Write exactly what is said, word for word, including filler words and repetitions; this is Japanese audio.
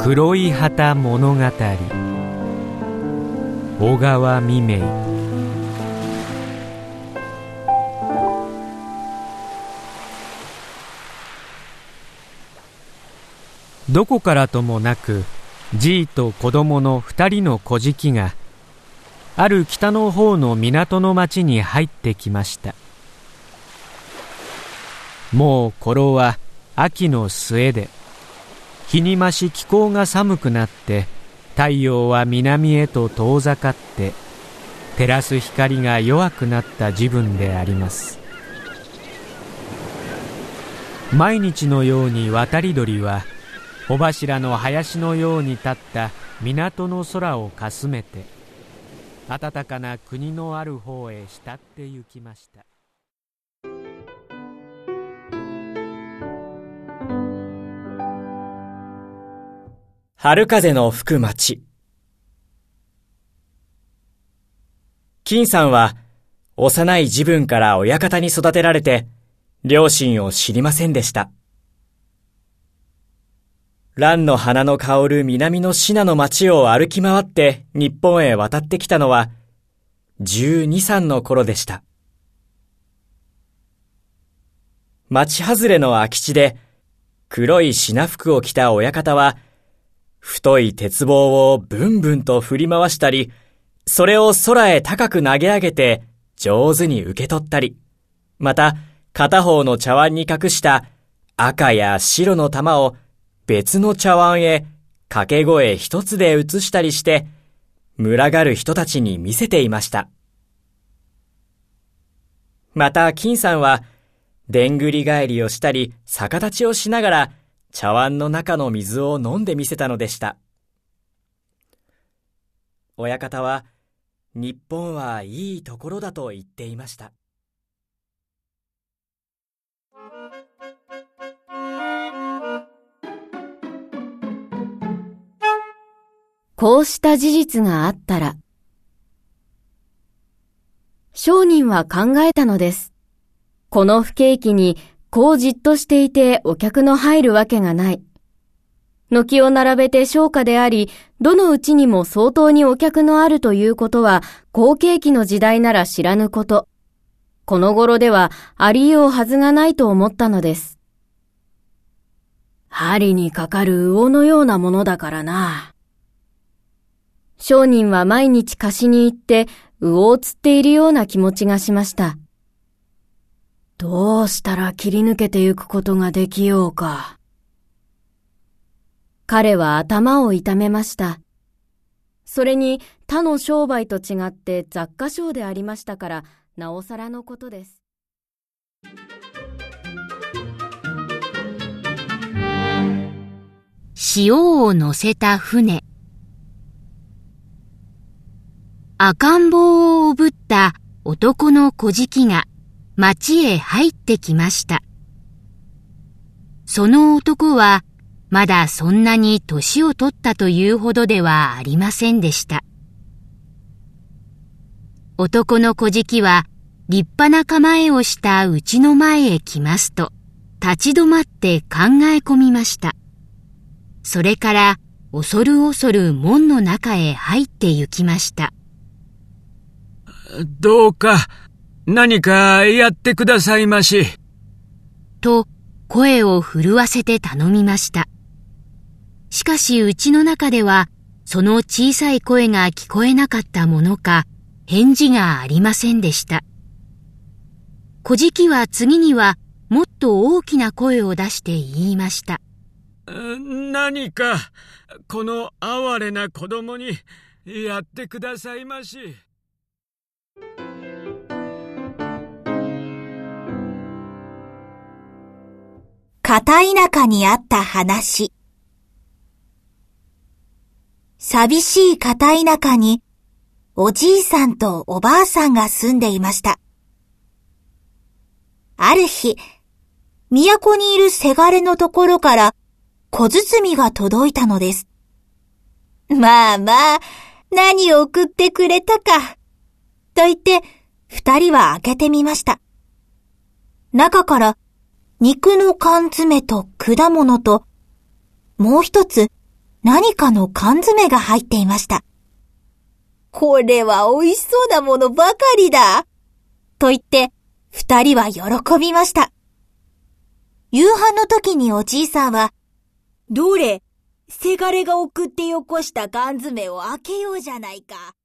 黒い旗物語。小川未明。どこからともなく、じいと子供の二人の小じがある北の方の港の町に入ってきました。もう頃は秋の末で、日に増し気候が寒くなって、太陽は南へと遠ざかって照らす光が弱くなった時分であります。毎日のように渡り鳥は帆柱の林のように立った港の空をかすめて、暖かな国のある方へ慕って行きました。 春風の吹く町。金さんは幼い自分から親方に育てられて、両親を知りませんでした。蘭の花の香る南のシナの町を歩き回って日本へ渡ってきたのはじゅうに、さんの頃でした。町外れの空き地で黒い品服を着た親方は、太い鉄棒をブンブンと振り回したり、それを空へ高く投げ上げて上手に受け取ったり、また片方の茶碗に隠した赤や白の玉を別の茶碗へ掛け声一つで移したりして、群がる人たちに見せていました。また金さんは、でんぐり返りをしたり逆立ちをしながら、茶碗の中の水を飲んでみせたのでした。親方は、日本はいいところだと言っていました。 こうした事実があったら、商人は考えたのです。この不景気にこうじっとしていてお客の入るわけがない。軒を並べて商家であり、どのうちにも相当にお客のあるということは、好景気の時代なら知らぬこと。この頃ではありようはずがないと思ったのです。針にかかる魚のようなものだからな。商人は毎日貸しに行って魚を釣っているような気持ちがしました。どうしたら切り抜けてゆくことができようか。彼は頭を痛めました。それに他の商売と違って雑貨商でありましたから、なおさらのことです。 塩を乗せた船。赤ん坊をおぶった男の小じが町へ入ってきました。その男はまだそんなに年を取ったというほどではありませんでした。男の小じは立派な構えをしたうちの前へ来ますと、立ち止まって考え込みました。それから恐る恐る門の中へ入って行きました。 どうか何かやってくださいまし。 と声を震わせて頼みました。しかしうちの中ではその小さい声が聞こえなかったものか、返事がありませんでした。小じは次にはもっと大きな声を出して言いました。 何かこの哀れな子供にやってくださいまし。 片田舎にあった話。寂しい片田舎におじいさんとおばあさんが住んでいました。ある日、都にいるせがれのところから小包が届いたのです。まあまあ、何を送ってくれたか。と言って、二人は開けてみました。中から肉の缶詰と果物と、もう一つ何かの缶詰が入っていました。これは美味しそうなものばかりだと言って、二人は喜びました。夕飯の時におじいさんは、どれ、せがれが送ってよこした缶詰を開けようじゃないか。